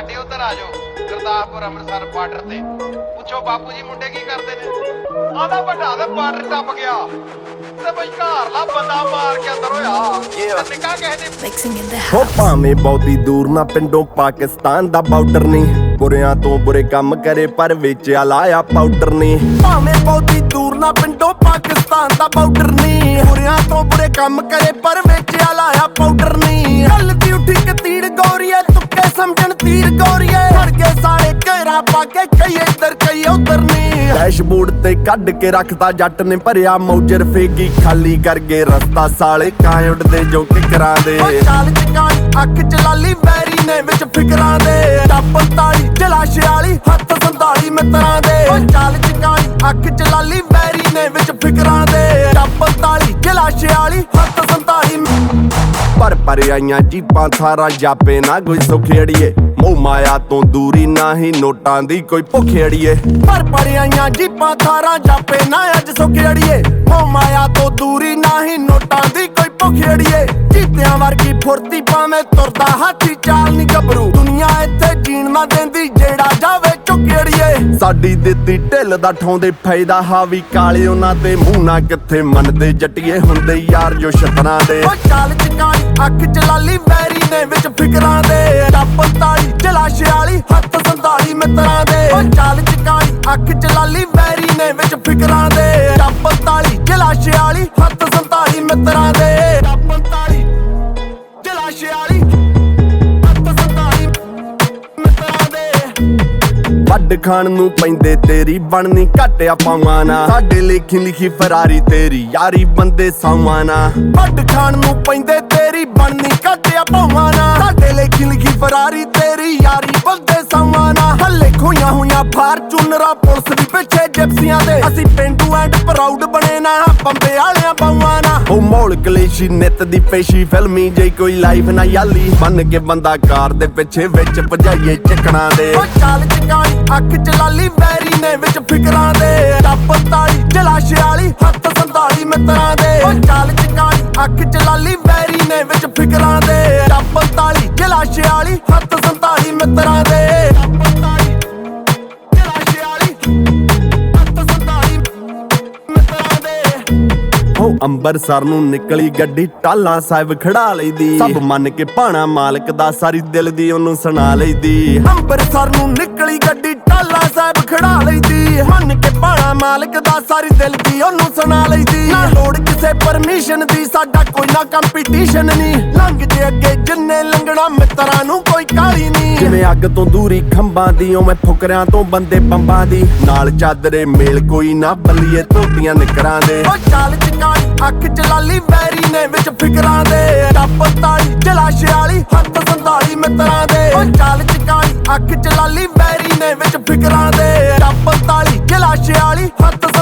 ਸਾਡੇ ਉਧਰ ਆ ਜਾਓ ਗੁਰਦਾਸਪੁਰ ਅੰਮ੍ਰਿਤਸਰ ਬਾਰਡਰ ਤੇ ਪੁੱਛੋ ਬਾਪੂ ਜੀ ਮੁੰਡੇ ਕੀ ਕਰਦੇ ਨੇ ਆਂਦਾ ਵੱਡਾ ਤੇ ਬਾਰਡਰ ਟੱਪ ਗਿਆ ਤੇ ਬਈ ਘਰਲਾ ਬੰਦਾ ਮਾਰ ਕੇ ਅੰਦਰ ਹੋਇਆ ਨਿੱਕਾ ਕਿਸੇ ਨੇ Mixing in the ਹੋ house. ਭਾਵੇਂ ਬਹੁਤੀ ਦੂਰ ਨਾ ਪਿੰਡੋਂ ਪਾਕਿਸਤਾਨ ਦਾ ਬਾਰਡਰ ਨਹੀਂ ਬੁਰਿਆਂ ਤੋਂ ਬੁਰੇ ਕੰਮ ਕਰੇ ਪਰ ਵੇਚਿਆ ਲਾਇਆ ਪਾਊਡਰ ਨਹੀਂ ਭਾਵੇਂ ਬਹੁਤੀ ਦੂਰ ਨਾ ਪਿੰਡੋਂ ਪਾਕਿਸਤਾਨ ਦਾ ਬਾਰਡਰ ਨਹੀਂ ਬੁਰਿਆਂ ਤੋਂ ਬੁਰੇ ਕੰਮ ਕਰੇ ਪਰ ਵੇਚਿਆ ਲਾਇਆ ਪਾਊਡਰ ਨਹੀਂ ਗੱਲ ਦੀ ਉੱਠੀ ਕਿ ਤੀੜ ਗੌਰੀਏ ਤੁੱਕੇ ਸਮਝਣ ਤੀਰ ਗੌਰੀਏ ਫੜ ਕੇ ਸਾਰੇ ਘੇਰਾ ਪਾ ਕੇ ਕਈ ਇੱਧਰ ਕਈ ਉਧਰ ਨਹੀਂ ਡੈਸ਼ਬੋਰਡ ਤੇ ਕੱਢ ਕੇ ਰੱਖਤਾ ਜੱਟ ਨੇ ਭਰਿਆ ਮੌਜਰ ਫੇਗੀ ਖਾਲੀ ਕਰਕੇ ਰਸਤਾ ਸਾਲੇ ਕਾਂ ਉੱਡਦੇ ਜੋ ਕਿਕਰਾਂ ਦੇ ਚਾਲ ਚਕਾਈ ਅੱਖ ਚ ਲਾਲੀ ਵੈਰੀ ਨੇ ਵਿੱਚ ਫਿਕਰਾਂ ਦੇ ਟੱਪ 45 ਜਲਾਸ਼ ਵਾਲੀ ਹੱਥ 47 ਮਿੱਤਰਾਂ ਦੇ ਚਾਲ ਚਕਾਈ ਅੱਖ ਚ ਲਾਲੀ ਵੈਰੀ ਨੇ ਵਿੱਚ ਫਿਕਰਾਂ ਦੇ ਟੱਪ 45 ਜਲਾਸ਼ ਵਾਲੀ ਹੱਥ 47 ਪਰ ਆਈਆਂ ਜੀਪਾਂ ਥਾਰਾਂ ਜਾਪੇ ਨਾ ਕੋਈ ਸੁਖੇੜੀਏ ਮੋਹ ਮਾਇਆ ਤੋਂ ਦੂਰੀ ਨਾ ਹੀ ਨੋਟਾਂ ਦੀ ਕੋਈ ਭੁਖੇੜੀਏ ਪਰ ਆਈਆਂ ਜੀਪਾਂ ਥਾਰਾਂ ਜਾਪੇ ਨਾ ਅੱਜ ਸੁਖੇੜੀਏ ਮੋਹ ਮਾਇਆ ਤੋਂ ਦੂਰੀ ਨਾ ਹੀ ਨੋਟਾਂ ਦੀ ਕੋਈ ਭੁਖੇੜੀਏ ਜੀਤਿਆਂ ਵਰਗੀ ਫੁਰਤੀ ਭਾਵੇਂ ਤੁਰਦਾ ਹਾਥੀ ਚਾਲ ਨੀ ਗੱਭਰੂ ਦੁਨੀਆ ਇੱਥੇ ਜੀਣ ਨਾ ਦਿੰਦੀ ਜਿਹੜਾ ਜਾਵੇ ਝੁਕੇੜੀਏ ਸਾਡੀ ਦਿੱਤੀ ਢਿੱਲ ਦਾ ਠਾਉਂਦੇ ਫਾਇਦਾ ਹਾਵੀ ਕਾਲੇ ਉਹਨਾਂ ਤੇ ਮੂੰਹ ਨਾ ਕਿੱਥੇ ਮੰਨਦੇ ਜੱਟੀਏ ਹੁੰਦੇ ਯਾਰ ਜੋ ਛਤਰਾਂ ਦੇ ਚਾਲ ਚਕਾਈ ਅੱਖ ਚ ਲਾਲੀ ਵੈਰੀ ਨੇ ਵਿੱਚ ਫਿਕਰਾਂ ਦੇ ਟੱਪ 45 ਜਲਾਸ਼ ਵਾਲੀ ਹੱਥ 47 ਮਿੱਤਰਾਂ ਦੇ ਚਾਲ ਚਕਾਈ ਅੱਖ ਚ ਲਾਲੀ ਵੈਰੀ ਨੇ ਵਿੱਚ ਫਿਕਰਾਂ ਦੇ ਟੱਪ 45 ਜਲਾਸ਼ ਵਾਲੀ ਹੱਥ 47 ਮਿੱਤਰਾਂ ਦੇ ਟੱਪ 45 ਜਲਾਸ਼ ਵਾਲੀ ਹੱਥ 47 ਮਿੱਤਰਾਂ ਦੇ ਵੱਡ ਖਾਣ ਨੂੰ ਪੈਂਦੇ ਤੇਰੀ ਬਣਨੀ ਘਟਿਆ ਪਾਵਾਂ ਨਾ ਸਾਡੇ ਲੇਖੀ ਲਿਖੀ ਫਰਾਰੀ ਤੇਰੀ ਯਾਰੀ ਬੰਦੇ ਸਾਵਾਂ ਨਾ ਵੱਡ ਖਾਣ ਨੂੰ ਪੈਂਦੇ ਤੇਰੀ ਬਣਨੀ ਘਟਿਆ ਪਾਵਾਂ ਨਾ ਸਾਡੇ ਲੇਖੀ ਲਿਖੀ ਫਰਾਰੀ ਤੇਰੀ ਯਾਰੀ ਬੰਦੇ ਸਾਵਾਂ ਨਾ ਹੱਲੇ ਖੋਈਆਂ ਹੋਈਆਂ ਫਾਰਚੂਨਰਾਂ ਪੁਲਿਸ ਦੀ ਪਿੱਛੇ ਜਿਪਸੀਆਂ ਦੇ ਅਸੀਂ ਪਿੰਡੂ ਐਂਡ ਪ੍ਰਾਊਡ ਬਣੇ ਨਾ ਬੰਬੇ ਵਾਲਿਆਂ ਬਾਵਾਂ ਨਾ ਉਹ ਮੌਲ ਕਲੇਸ਼ੀ ਨਿੱਤ ਦੀ ਪੇਸ਼ੀ ਫਿਲਮੀ ਜੇ ਕੋਈ ਲਾਈਫ ਨਾ ਯਾਲੀ ਬਣ ਕੇ ਬੰਦਾ ਕਾਰ ਦੇ ਪਿੱਛੇ ਵਿੱਚ ਭਜਾਈਏ ਚੱਕਣਾ ਦੇ ਉਹ ਚਾਲ ਚਕਾਈ ਅੱਖ ਚ ਲਾਲੀ ਵੈਰੀ ਨੇ ਵਿੱਚ ਫਿਕਰਾਂ ਦੇ ਟੱਪ 45 ਜਲਾਸ਼ ਵਾਲੀ ਹੱਥ 47 ਮਿੱਤਰਾਂ ਦੇ ਉਹ ਚਾਲ ਚਕਾਈ ਅੱਖ ਚ ਲਾਲੀ ਵੈਰੀ ਨੇ ਵਿੱਚ ਫਿਕਰਾਂ ਦੇ ਟੱਪ 45 ਜਲਾਸ਼ ਵਾਲੀ ਹੱਥ 47 ਮਿੱਤਰਾਂ ਦੇ ਟੱਪ 45 ਜਲਾਸ਼ ਵਾਲੀ ਹੱਥ 47 ਮਿੱਤਰਾਂ ਦੇ ਹੋ ਅੰਬਰਸਰ ਨੂੰ ਨਿਕਲੀ ਗੱਡੀ ਟਾਲਾ ਸਾਹਿਬ ਖੜਾ ਲਈਦੀ ਸਭ ਮੰਨ ਕੇ ਭਾਣਾ ਮਾਲਕ ਦਾ ਸਾਰੀ ਦਿਲ ਦੀ ਉਹਨੂੰ ਸੁਣਾ ਲਈਦੀ ਅੰਬਰਸਰ ਨੂੰ ਨਿਕਲੀ ਗੱਡੀ ਟਾਲਾ ਸਾਹਿਬ ਖੜਾ ਲਈਦੀ ਮੰਨ ਕੇ ਭਾਣਾ ਮਾਲਕ ਦਾ ਸਾਰੀ ਦਿਲ ਦੀ ਉਹਨੂੰ ਸੁਣਾ ਲਈਦੀ ਨਾ ਲੋੜ ਕਿਸੇ ਪਰਮਿਸ਼ਨ ਦੀ ਸਾਡਾ ਕੋਈ ਨਾ ਕੰਪੀਟੀਸ਼ਨ ਨਹੀਂ ਲੰਘ ਜੇ ਅੱਗੇ ਜਿੰਨੇ ਲੰਘਣਾ ਮਿੱਤਰਾਂ ਨੂੰ ਕੋਈ ਕਾਲੀ ਨਹੀਂ ਜਿਵੇਂ ਅੱਗ ਤੋਂ ਦੂਰੀ ਖੰਭਾਂ ਦੀ ਉਵੇਂ ਫੁਕਰਿਆਂ ਤੋਂ ਬੰਦੇ ਬੰਬਾਂ ਦੀ ਨਾਲ ਚਾਦਰੇ ਮੇਲ ਕੋਈ ਨਾ ਬੱਲੀਏ ਧੋਤੀਆਂ ਨਿਕਰਾਂ ਦੇ ਉਹ ਚਾਲ ਚਕਾਈ ਅੱਖ ਚ ਲਾਲੀ ਵੈਰੀ ਨੇ ਵਿੱਚ ਫਿਕਰਾਂ ਦੇ ਟੱਪ 45 ਜਲਾਸ਼ ਵਾਲੀ ਹੱਥ 47 ਮਿੱਤਰਾਂ ਦੇ ਉਹ ਚਾਲ ਚਕਾਈ ਅੱਖ ਚ ਲਾਲੀ ਵੈਰੀ ਨੇ ਵਿੱਚ ਫਿਕਰਾਂ ਦੇ ਟੱਪ 45 ਜਲਾਸ਼ ਵਾਲੀ ਹੱਥ